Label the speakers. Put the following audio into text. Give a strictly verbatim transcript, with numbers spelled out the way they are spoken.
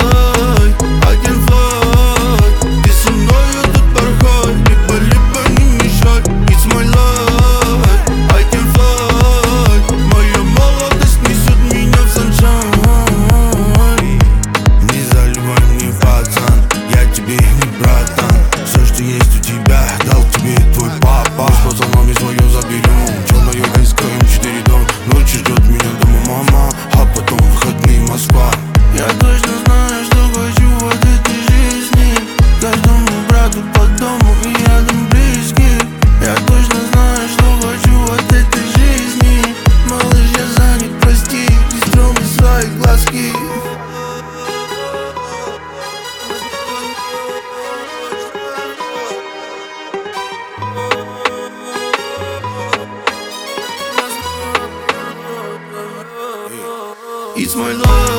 Speaker 1: fly, I can fly. Ты со мною тут порхай, либо-либо не мешай. It's my life, I can fly. Моя молодость несет меня в sunshine. Не заливай мне, пацан, я тебе не братан. Все, что есть у тебя, дал тебе твой папа. Мы с пацанами свое заберем, черное искаем четыре дом. Ночью ждет меня дома мама, а потом выходные Москва. Я точно знаю, что хочу от этой жизни. Каждому брату по дому и рядом близких. Я точно знаю, что хочу от этой жизни. Малыш, я занят, прости, не стромы свои глазки. It's my life.